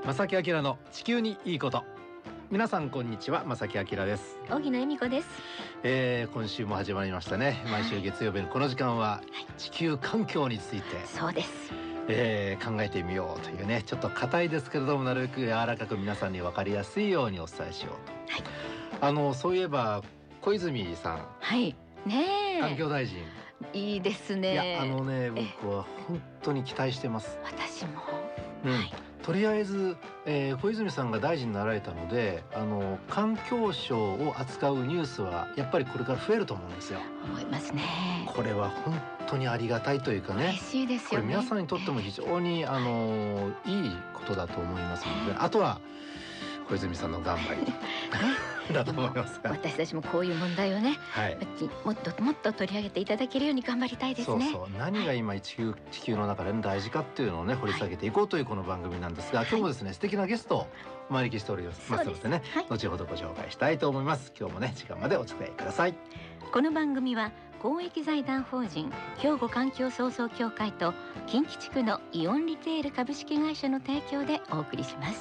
正木明の地球にいいこと。皆さんこんにちは、正木明です。 荻野恵美子です。 今週も始まりましたね。毎週月曜日のこの時間は地球環境について、 そうです、 考えてみようというね、ちょっと硬いですけれども、なるべく柔らかく皆さんに分かりやすいようにお伝えしようと、はい、そういえば小泉さん、 はいね、 環境大臣いいですね。 いや僕は本当に期待してます。 私も、 はい、とりあえず、小泉さんが大臣になられたので、環境省を扱うニュースはやっぱりこれから増えると思うんですよ。 思いますね。 これは本当にありがたいというかね、 嬉しいですよね。 これ皆さんにとっても非常に、いいことだと思いますので、あとは小泉さんの頑張りだと思いますが、 私たちもこういう問題をね、はい、もっともっと取り上げていただけるように頑張りたいですね。 そう何が今地球の中で、大事かっていうのをね掘り下げていこうというこの番組なんですが、今日もですね、素敵なゲストをお招きしておりますのでね、後ほどご紹介したいと思います。今日もね時間までお付き合いください。 この番組は公益財団法人兵庫環境創造協会と近畿地区のイオンリテール株式会社の提供でお送りします。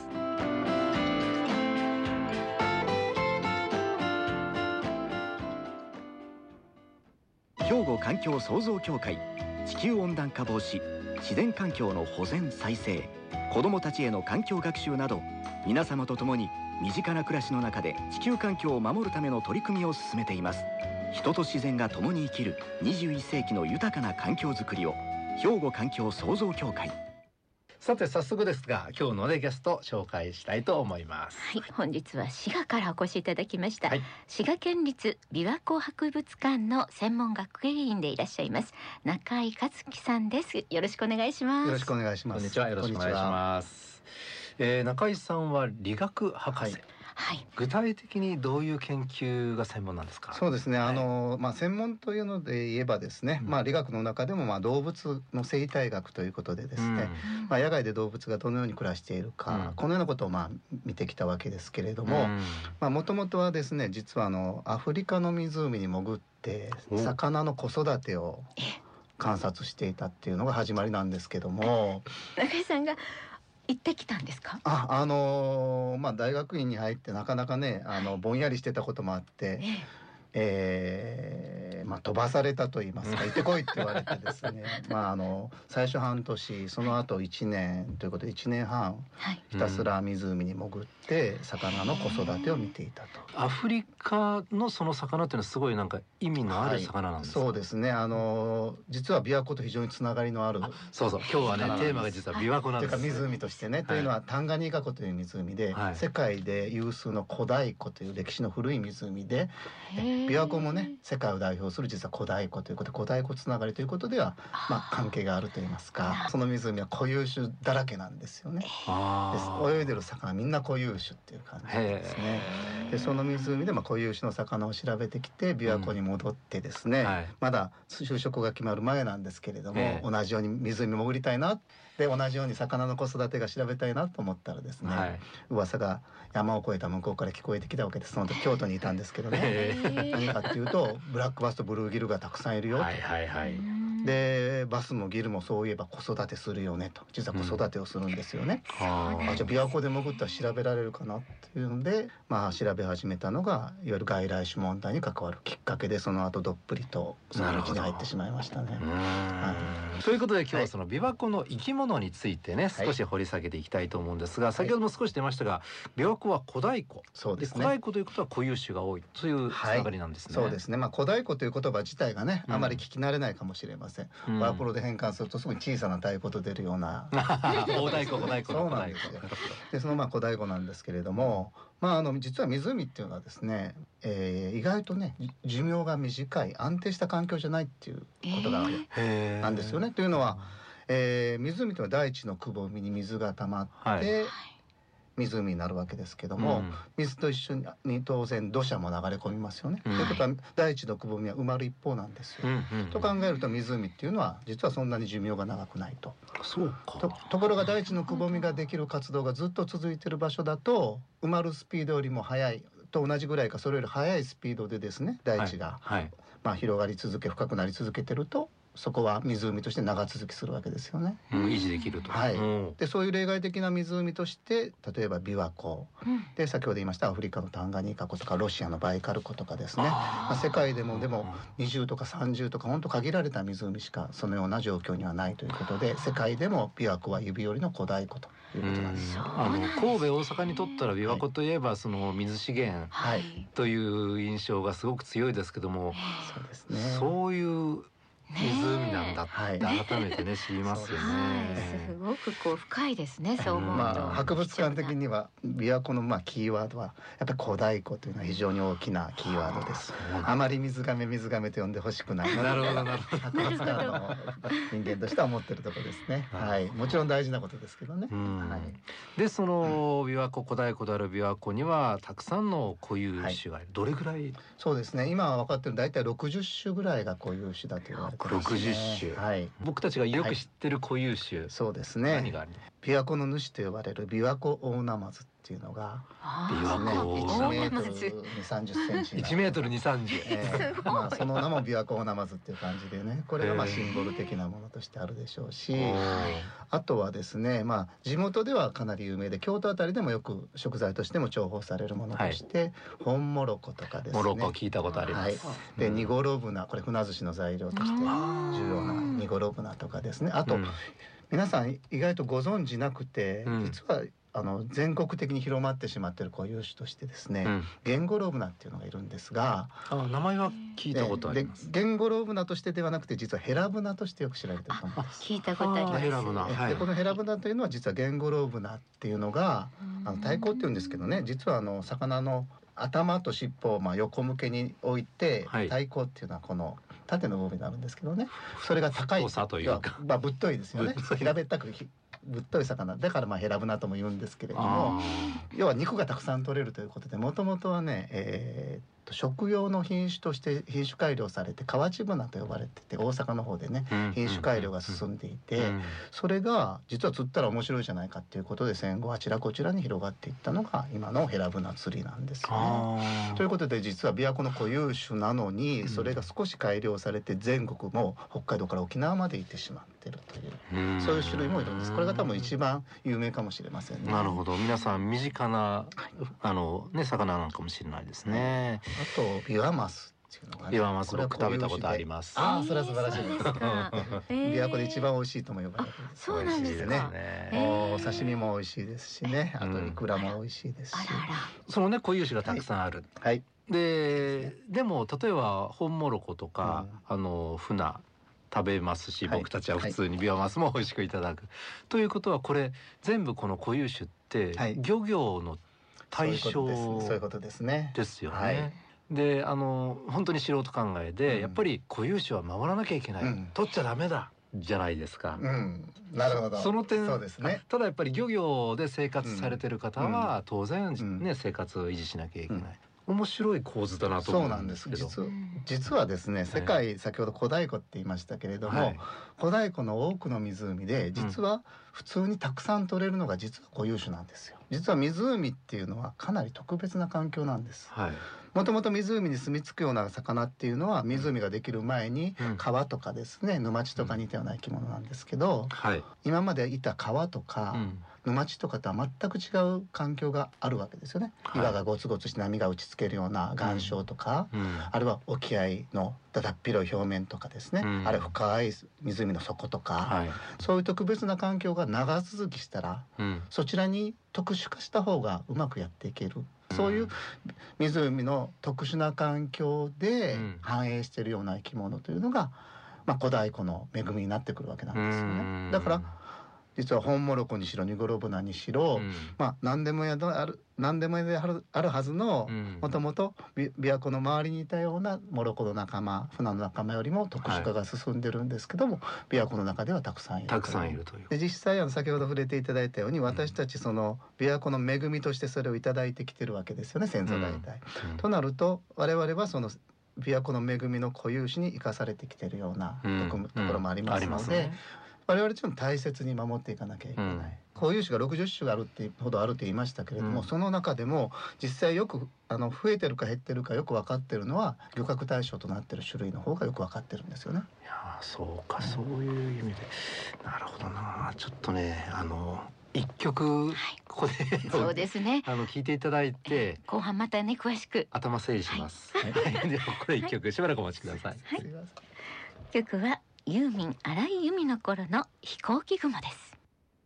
兵庫環境創造協会、地球温暖化防止、自然環境の保全再生、子どもたちへの環境学習など、皆様と共に身近な暮らしの中で地球環境を守るための取り組みを進めています。人と自然が共に生きる21世紀の豊かな環境づくりを、兵庫環境創造協会。 さて早速ですが、今日のゲスト紹介したいと思います。 はい、本日は滋賀からお越しいただきました、 はい、 滋賀県立琵琶湖博物館の専門学芸員でいらっしゃいます中井克樹さんです。よろしくお願いします。 よろしくお願いします。 こんにちは、よろしくお願いします。中井さんは理学博士、はい、具体的にどういう研究が専門なんですか？ そうですね、専門というので言えばですね、理学の中でも動物の生態学ということでですね、野外で動物がどのように暮らしているか、このようなことを見てきたわけですけれども、もともとはですね、実はアフリカの湖に潜って魚の子育てを観察していたっていうのが始まりなんですけども、 中井さんが行ってきたんですか？ 大学院に入ってなかなかね、ぼんやりしてたこともあって、飛ばされたと言いますか、行ってこいって言われてですね最初半年、その後1年ということで1年半、ひたすら湖に潜って魚の子育てを見ていたと。 アフリカのその魚っていうのはすごいなんか意味のある魚なんですか？ そうですね、実は琵琶湖と非常につながりのある、 そう今日はねテーマが実は琵琶湖なんです。 というか湖としてね、というのはタンガニーカ湖という湖で、世界で有数の古代湖という歴史の古い湖で、琵琶湖もね世界を代表する実は古代湖ということで、古代湖つながりということでは関係があるといいますか、その湖は固有種だらけなんですよね。泳いでる魚みんな固有種っていう感じですね。でその湖で固有種の魚を調べてきて琵琶湖に戻ってですね、まだ就職が決まる前なんですけれども、同じように湖に潜りたいな、で同じように魚の子育てが調べたいなと思ったらですね、噂が山を越えた向こうから聞こえてきたわけです。その時京都にいたんですけどね何かっていうと、ブラックバスとブルーギルがたくさんいるよと、でバスもギルもそういえば子育てするよねと、実は子育てをするんですよね。じゃあ琵琶湖で潜ったら調べられるかなっていうので、調べ始めたのがいわゆる外来種問題に関わるきっかけで、その後どっぷりとその道に入ってしまいましたね。 ということで今日はその琵琶湖の生き物についてね、少し掘り下げていきたいと思うんですが、先ほども少し出ましたが、琵琶湖は古代湖、そうですね、古代湖ということは固有種が多いというつながりなんですね。 そうですね、古代湖という言葉自体がね、あまり聞き慣れないかもしれません。ワープロで変換するとすごい小さな太鼓と出るような大太鼓、小太鼓の古代湖で、その古代湖なんですけれども、実は湖っていうのはですね、意外とね寿命が短い安定した環境じゃないっていうことがなんですよね。というのは、湖というのは大地のくぼみに水が溜まって、湖になるわけですけども、水と一緒に当然土砂も流れ込みますよね。ということは大地のくぼみは埋まる一方なんですよ。と考えると湖っていうのは実はそんなに寿命が長くないと。ところが大地のくぼみができる活動がずっと続いている場所だと、埋まるスピードよりも速いと同じぐらいかそれより速いスピードでですね、大地が、広がり続け深くなり続けてるとそこは湖として長続きするわけですよね。 維持できると。 はい。でそういう例外的な湖として例えば琵琶湖、で先ほど言いましたアフリカのタンガニーカ湖とかロシアのバイカル湖とかですね、世界でも20とか30とか本当限られた湖しかそのような状況にはないということで、世界でも琵琶湖は指折りの古代湖ということなんです。 神戸大阪にとったら琵琶湖といえばその水資源という印象がすごく強いですけども、 そうですね。 そういう湖なんだって改めてね知りますよね。 すごくこう深いですね。そう思うと。 博物館的には琵琶湖のキーワードはやっぱり古代湖というのは非常に大きなキーワードです。あまり水亀と呼んでほしくない。 なるほどなるほど。 博物館の人間としては思ってるところですね。はい。もちろん大事なことですけどね。はい。 でその琵琶湖古代湖である琵琶湖にはたくさんの固有種がいる。どれぐらい？ そうですね。今分かってる大体60種ぐらいが固有種だと言われてますね。 60種。はい。僕たちがよく知ってる固有種。 そうですね。 何がある？ 琵琶湖の主と呼ばれる琵琶湖オオナマズっていうのが琵琶湖 1メートル2、30センチ。 1メートル2、30。 その名も琵琶湖オオナマズっていう感じでね、これがシンボル的なものとしてあるでしょうし、あとはですね、地元ではかなり有名で京都あたりでもよく食材としても重宝されるものとして、ホンモロコとかですね。 モロコ聞いたことあります。 でニゴロブナ、これ船寿司の材料として重要なニゴロブナとかですね。あと皆さん意外とご存知なくて、実は全国的に広まってしまっている固有種としてですね、ゲンゴロブナっていうのがいるんですが、 名前は聞いたことあります。 ゲンゴロブナとしてではなくて実はヘラブナとしてよく知られていると思います。 聞いたことあります。 ヘラブナ。 でこのヘラブナというのは実はゲンゴロブナっていうのが太鼓っていうんですけどね、実は魚の頭と尻尾を横向けに置いて、太鼓っていうのはこの縦の部分になるんですけどね、それが高いというか、 ぶっといですよね。平べったくぶっとい魚だからヘラブナとも言うんですけれども、要は肉がたくさん取れるということで、もともとはね、食用の品種として品種改良されて河内ブナと呼ばれてて、大阪の方でね品種改良が進んでいて、それが実は釣ったら面白いじゃないかっていうことで戦後あちらこちらに広がっていったのが今のヘラブナ釣りなんですよね。ということで実は琵琶湖の固有種なのに、それが少し改良されて全国も北海道から沖縄まで行ってしまってるという、そういう種類もいるんです。これが多分一番有名かもしれませんね。 なるほど。皆さん身近な魚なのかもしれないですね。 あとビワマスっていうのがね、 ビワマス僕食べたことあります。 それは素晴らしいです。琵琶湖で一番美味しいとも呼ばれてる。 そうなんですね。 お刺身も美味しいですしね、あとイクラも美味しいですし、 そのね固有種がたくさんある。 はい。 でも例えばホンモロコとか船食べますし、僕たちは普通にビワマスも美味しくいただくということは、これ全部この固有種って漁業の対象、 そういうことですね。 ですよね。で本当に素人考えで、やっぱり固有種は守らなきゃいけない、取っちゃダメだじゃないですか。 なるほど。 その点、 そうですね。 ただやっぱり漁業で生活されてる方は当然ね、生活を維持しなきゃいけない。面白い構図だなと思うんですけど、 実はですね、世界、先ほど古代湖って言いましたけれども、古代湖の多くの湖で実は普通にたくさん取れるのが実は固有種なんですよ。実は湖っていうのはかなり特別な環境なんです。もともと湖に住み着くような魚っていうのは湖ができる前に川とかですね、沼地とか似たような生き物なんですけど、今までいた川とか沼地とかとは全く違う環境があるわけですよね。岩がゴツゴツして波が打ちつけるような岩礁とか、あるいは沖合のだだっ広い表面とかですね、あるいは深い湖の底とか、そういう特別な環境が長続きしたら、そちらに特殊化した方がうまくやっていける。そういう湖の特殊な環境で繁栄しているような生き物というのが、古代湖の恵みになってくるわけなんですよね。だから実はホンモロコにしろニゴロブナにしろ、何でもやであるはずの、もともと琵琶湖の周りにいたようなモロコの仲間、船の仲間よりも特殊化が進んでるんですけども、琵琶湖の中ではたくさんいるという。で実際先ほど触れていただいたように、私たちその琵琶湖の恵みとしてそれをいただいてきてるわけですよね、先祖代々。となると我々はその琵琶湖の恵みの固有種に生かされてきているようなところもありますので、 我々ちょっと大切に守っていかなきゃいけない、固有種が60種があるってほどあるって言いましたけれども、その中でも実際よく増えてるか減ってるかよく分かってるのは漁獲対象となってる種類の方がよく分かってるんですよね。 いやそうか、そういう意味でなるほどな。ちょっとね一曲ここで、 そうですね、 聞いていただいて後半またね詳しく頭整理します。ではこれ一曲しばらくお待ちください。 曲はユーミン荒井由実の頃の飛行機雲です。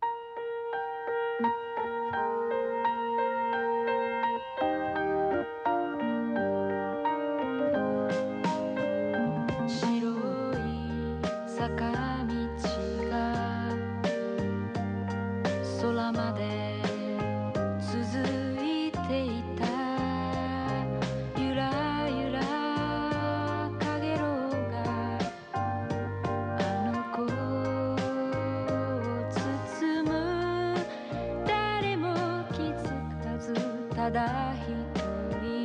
ただ一人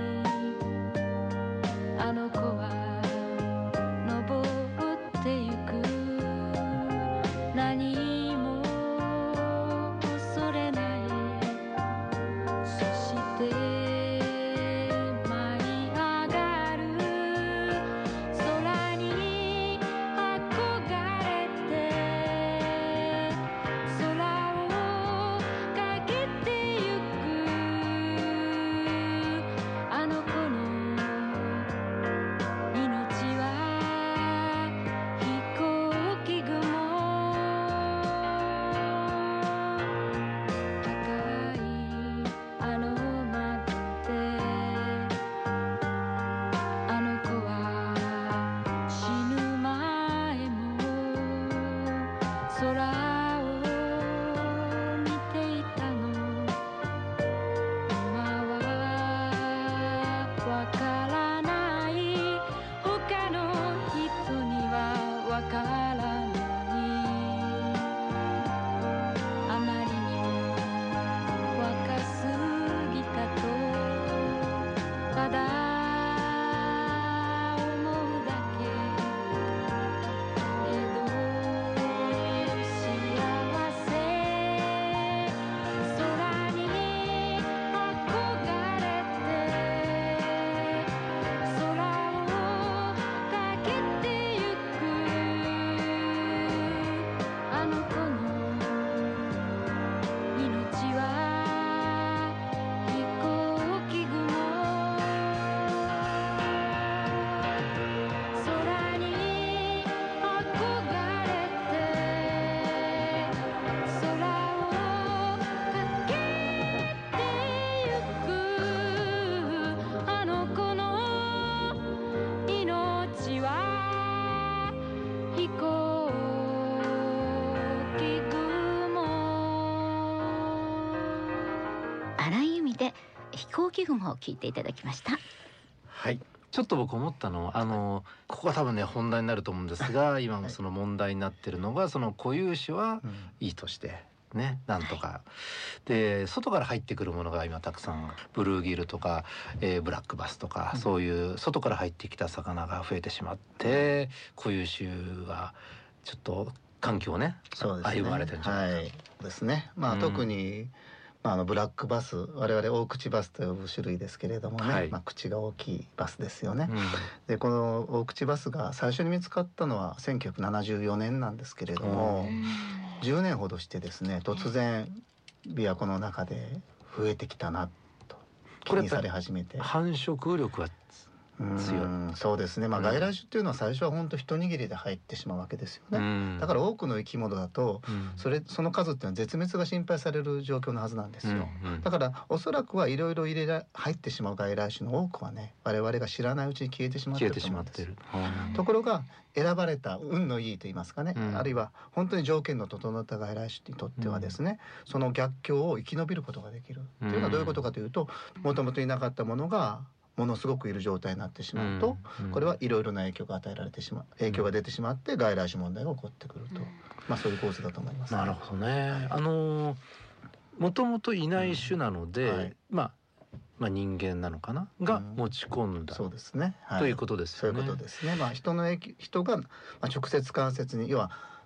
あの子は登ってゆく何も恐れないそして舞い上がる空に憧れて空をかけてゆくあの子の命は飛行機雲高いあの窓であの子は死ぬ前も空を見ていたの今はわからない他の人にはわからないあまりにも若すぎたとただ思うだけけど幸せ空に憧れて空をかけてゆくあの子の命は飛行機雲空に憧れて空をかけてゆくあの子の命は飛行機雲荒井由実で飛行機雲を聞いていただきました。 はい。ちょっと僕思ったのはここが多分ね本題になると思うんですが、今もその問題になってるのがその固有種はいいとしてね、なんとかで外から入ってくるものが今たくさんブルーギルとか、ブラックバスとか、そういう外から入ってきた魚が増えてしまって固有種がちょっと環境をね歩まれてるんじゃないか、 はいですね。特にブラックバス、我々大口バスと呼ぶ種類ですけれどもね、口が大きいバスですよね、でこの大口バスが最初に見つかったのは1974年なんですけれども、10年ほどしてですね突然琵琶湖の中で増えてきたなと気にされ始めて、 繁殖力は強い。 そうですね、外来種っていうのは最初は本当一握りで入ってしまうわけですよね、だから多くの生き物だと、その数っていうのは絶滅が心配される状況のはずなんですよ、だからおそらくはいろいろ入ってしまう外来種の多くはね我々が知らないうちに消えてしまってると思うんです。ところが選ばれた運のいいと言いますかね、あるいは本当に条件の整った外来種にとってはですね、その逆境を生き延びることができるというのはどういうことかというと、もともといなかったものがものすごくいる状態になってしまうと、これはいろいろな影響が与えられてしまう、影響が出てしまって外来種問題が起こってくると、そういう構図だと思います、 なるほどね。もともといない種なので、人間なのかなが持ち込んだ、 そうですね、 ということですよね。 そういうことですね。人が直接間接に、要は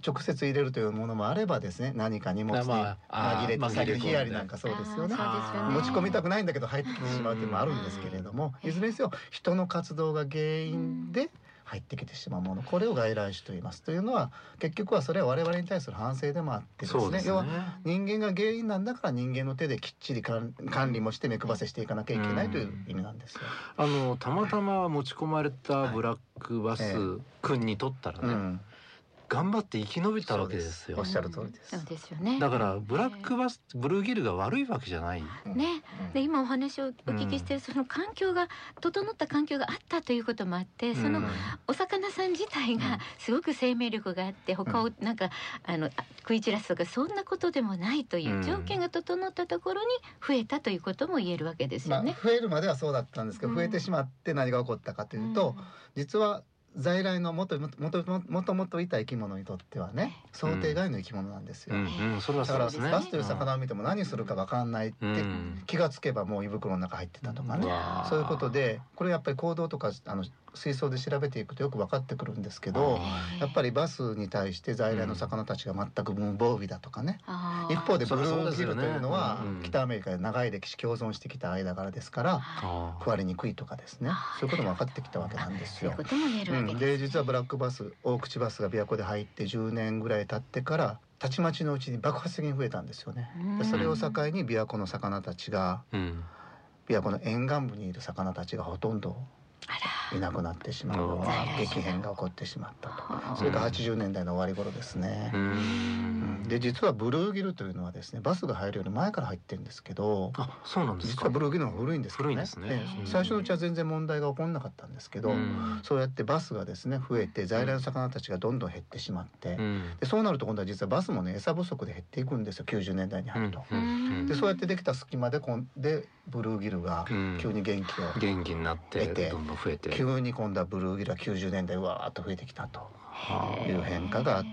直接入れるというものもあればですね、何か荷物に紛れて先にヒアリなんかそうですよね。持ち込みたくないんだけど入ってきてしまうというのもあるんですけれども、いずれにせよ人の活動が原因で入ってきてしまうもの、これを外来種と言います。というのは結局はそれは我々に対する反省でもあってですね、要は人間が原因なんだから人間の手できっちり管理もして目配せしていかなきゃいけないという意味なんですよ。 たまたま持ち込まれたブラックバス君にとったらね、頑張って生き延びたわけですよ。 おっしゃる通りです。 そうですよね。 だからブラックバス、ブルーギルが悪いわけじゃない。 ね。で今お話をお聞きしてるその環境が整った環境があったということもあって、そのお魚さん自体がすごく生命力があって他をなんか食い散らすとかそんなことでもないという条件が整ったところに増えたということも言えるわけですよね。 増えるまではそうだったんですけど、増えてしまって何が起こったかというと、実は在来のもともといた生き物にとってはね、想定外の生き物なんですよ。 それはそうですね。 だからバスという魚を見ても何するか分かんないって気がつけばもう胃袋の中入ってたとかね、そういうことで、これやっぱり行動とか水槽で調べていくとよく分かってくるんですけど、やっぱりバスに対して在来の魚たちが全く無防備だとかね、一方でブルーギルというのは北アメリカで長い歴史共存してきた間柄ですから食われにくいとかですね、そういうことも分かってきたわけなんですよ。で実はブラックバス、大口バスが琵琶湖で入って10年ぐらい経ってからたちまちのうちに爆発的に増えたんですよね。でそれを境に琵琶湖の魚たちが、琵琶湖の沿岸部にいる魚たちがほとんどいなくなってしまうような激変が起こってしまったと。それが80年代の終わり頃ですね。で実はブルーギルというのはですね、バスが入るより前から入ってるんですけど、 そうなんですか。 実はブルーギルの方が古いんですけどね。最初のうちは全然問題が起こらなかったんですけど、そうやってバスがですね増えて在来の魚たちがどんどん減ってしまって、でそうなると今度は実はバスもね餌不足で減っていくんですよ、90年代に入ると。でそうやってできた隙間でブルーギルが急に元気になってどんどん増えて、 急に今度はブルーギルは90年代うわーっと増えてきたという変化があって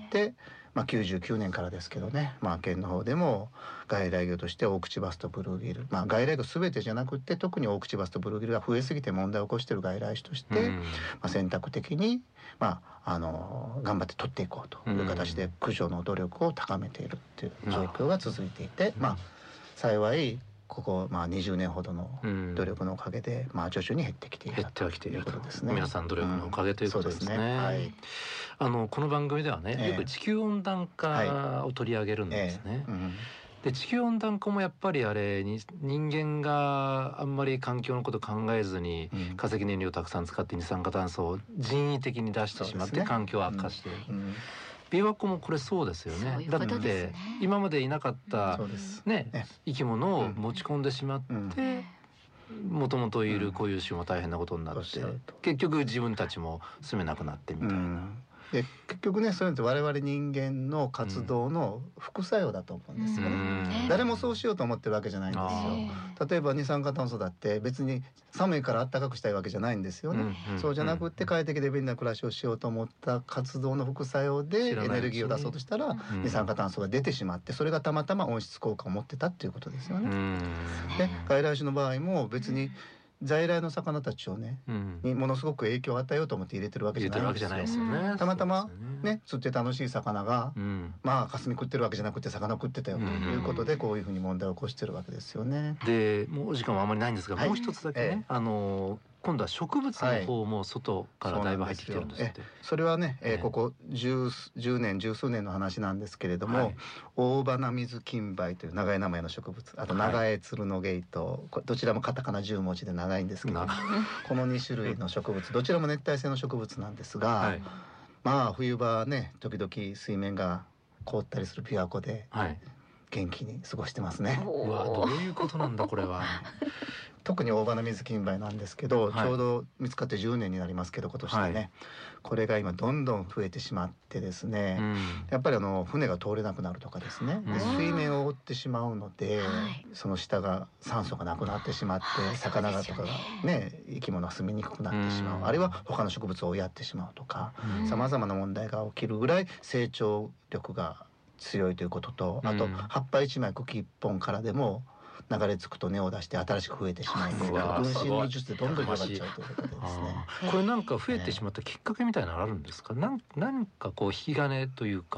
、99年からですけどね、県の方でも外来魚として大口バスとブルーギル、外来魚全てじゃなくて特に大口バスとブルーギルが増えすぎて問題を起こしている外来種として、選択的に頑張って取っていこうという形で駆除の努力を高めているっていう状況が続いていて、幸いここ20年ほどの努力のおかげで徐々に減ってきているということですね。 皆さん努力のおかげということですね。この番組ではね、よく地球温暖化を取り上げるんですね。で地球温暖化もやっぱりあれに人間があんまり環境のこと考えずに化石燃料をたくさん使って二酸化炭素を人為的に出してしまって環境を悪化している。琵琶湖もこれそうですよね。だって今までいなかった生き物を持ち込んでしまってもともといる固有種も大変なことになって結局自分たちも住めなくなってみたいな。 で結局ね、そういうのって我々人間の活動の副作用だと思うんですよね。誰もそうしようと思ってるわけじゃないんですよ。例えば二酸化炭素だって別に寒いから暖かくしたいわけじゃないんですよね。そうじゃなくって快適で便利な暮らしをしようと思った活動の副作用でエネルギーを出そうとしたら二酸化炭素が出てしまって、それがたまたま温室効果を持ってたっていうことですよね。で外来種の場合も別に在来の魚たちをね、にものすごく影響を与えようと思って入れてるわけじゃないんですよ。たまたまね、釣って楽しい魚が霞食ってるわけじゃなくて魚を食ってたよということでこういうふうに問題を起こしてるわけですよね。 でもうお時間はあまりないんですが、もう一つだけね、今度は植物の方も外からだいぶ入ってきてるんですって。 それはね、ここ10年十数年の話なんですけれども、大花水金梅という長い名前の植物、あと長江鶴のゲイト、どちらもカタカナ10文字で長いんですけど、この2種類の植物どちらも熱帯性の植物なんですが、冬場ね時々水面が凍ったりする琵琶湖で元気に過ごしてますね。 どういうことなんだこれは。 特に大花水金梅なんですけど、ちょうど見つかって10年になりますけど今年でね、これが今どんどん増えてしまってですね、やっぱり船が通れなくなるとかですね、で水面を覆ってしまうので、その下が酸素がなくなってしまって、魚がとかがね生き物が住みにくくなってしまう、あるいは他の植物を追いやってしまうとか、さまざまな問題が起きるぐらい成長力が強いということと、あと葉っぱ一枚茎一本からでも流れ着くと根を出して新しく増えてしまうので、分子の技術でどんどん広がっちゃうということですね。 これなんか増えてしまったきっかけみたいなのあるんですか。なんかこう引き金というか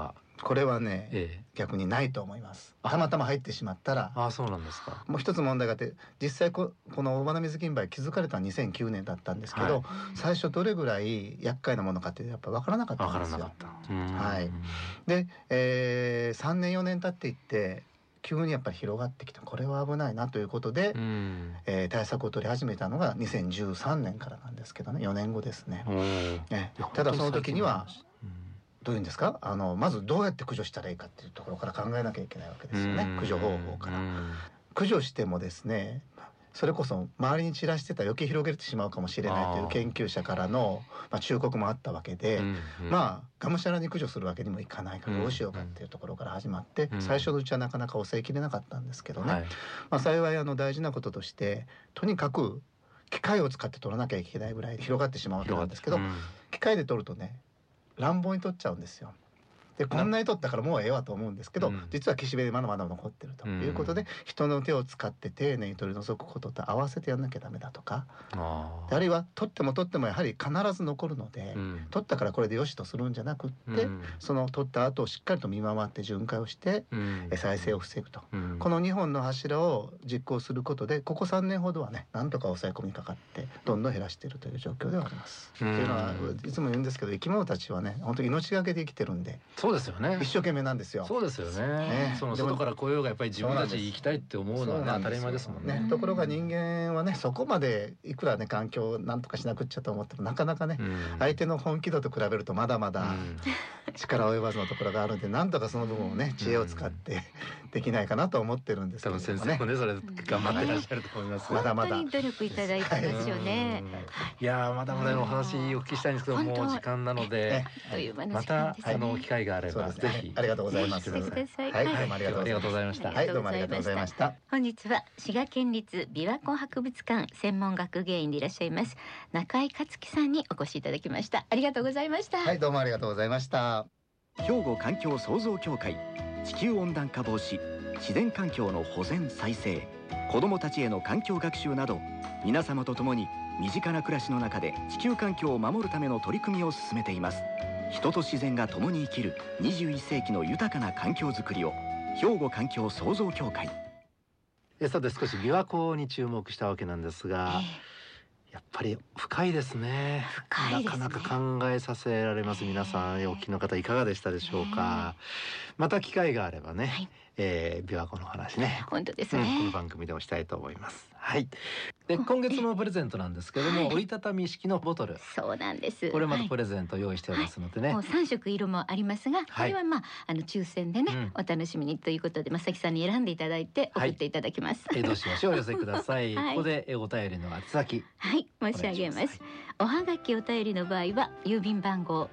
これはね、逆にないと思います。たまたま入ってしまったら。 そうなんですか。 もう一つ問題があって、実際この尾花水銀梅気づかれたのは2009年だったんですけど、最初どれぐらい厄介なものかってやっぱ分からなかったんですよ。はい。で、3年4年経っていって急にやっぱり広がってきた、これは危ないなということで、対策を取り始めたのが2013年からなんですけどね、4年後ですね。ただその時にはどういうんですか、まずどうやって駆除したらいいかっていうところから考えなきゃいけないわけですよね。駆除方法から。駆除してもですね、それこそ周りに散らしてたら余計広げてしまうかもしれないという研究者からの忠告もあったわけで、がむしゃらに駆除するわけにもいかないからどうしようかっていうところから始まって、最初のうちはなかなか抑えきれなかったんですけどね、幸い大事なこととして、とにかく機械を使って取らなきゃいけないぐらい広がってしまうわけなんですけど、機械で取るとね乱暴に取っちゃうんですよ。でこんなに取ったからもうええわと思うんですけど、実は岸辺でまだまだ残ってるということで、人の手を使って丁寧に取り除くことと合わせてやんなきゃダメだとか、あるいは取ってもやはり必ず残るので、取ったからこれでよしとするんじゃなくって、その取った後をしっかりと見守って巡回をして、再生を防ぐと、この2本の柱を実行することでここ3年ほどはねなんとか抑え込みにかかってどんどん減らしているという状況ではあります。っていうのはいつも言うんですけど、生き物たちはね本当に命がけで生きてるんで。 そうですよね。 一生懸命なんですよ。 そうですよね。その外から来ようがやっぱり自分たち生きたいって思うのは当たり前ですもんね。 ところが人間はねそこまでいくらね環境をなんとかしなくっちゃと思ってもなかなかね、相手の本気度と比べるとまだまだ力及ばずのところがあるんで、なんとかその部分をね知恵を使ってできないかなと思ってるんですけどね。 多分先生もねそれ頑張ってらっしゃると思います。 まだまだ本当に努力いただいてますよね。 いやまだまだお話お聞きしたいんですけどもう時間なので、また機会があればぜひ。 ありがとうございます。 はい、どうもありがとうございました。 はい、どうもありがとうございました。 本日は滋賀県立琵琶湖博物館専門学芸員でいらっしゃいます中井克樹さんにお越しいただきました。ありがとうございました。 はい、どうもありがとうございました。 兵庫環境創造協会、地球温暖化防止、自然環境の保全再生、子どもたちへの環境学習など、皆様と共に身近な暮らしの中で地球環境を守るための取り組みを進めています。人と自然が共に生きる21世紀の豊かな環境づくりを、兵庫環境創造協会。 さて少し琵琶湖に注目したわけなんですが、やっぱり深いですね。なかなか考えさせられます。皆さんお聞きの方いかがでしたでしょうか。また機会があればね、琵琶湖の話ね、 本当ですね、 この番組でもしたいと思います。はい。で今月のプレゼントなんですけども、折りたたみ式のボトル。 そうなんです。 これまたプレゼント用意しておりますのでね。 もう3色色もありますが、これは抽選でね、お楽しみにということで正木さんに選んでいただいて送っていただきます。 どうしましょう、お寄せください。ここでお便りの宛先。 はい、申し上げます。おはがきお便りの場合は郵便番号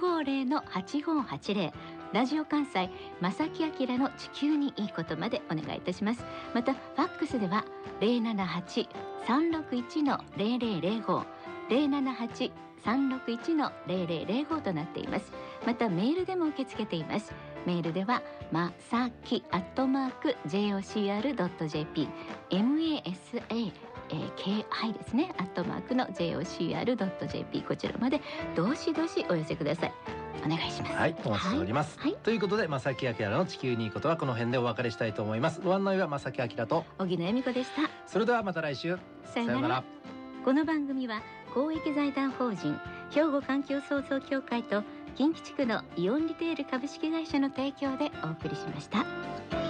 650-8580、ラジオ関西正木明の地球にいいことまでお願いいたします。またファックスでは078-361-0005 078-361-0005となっています。またメールでも受け付けています。メールではまさき@jocr.jp MASAKI ですね@jocr.jp こちらまでどしどしお寄せください。お願いします。 はい、お待ちしております。ということで正木明の地球にいいことはこの辺でお別れしたいと思います。ご案内は正木明と荻野恵美子でした。 それではまた来週。 さよなら。この番組は公益財団法人兵庫環境創造協会と近畿地区のイオンリテール株式会社の提供でお送りしました。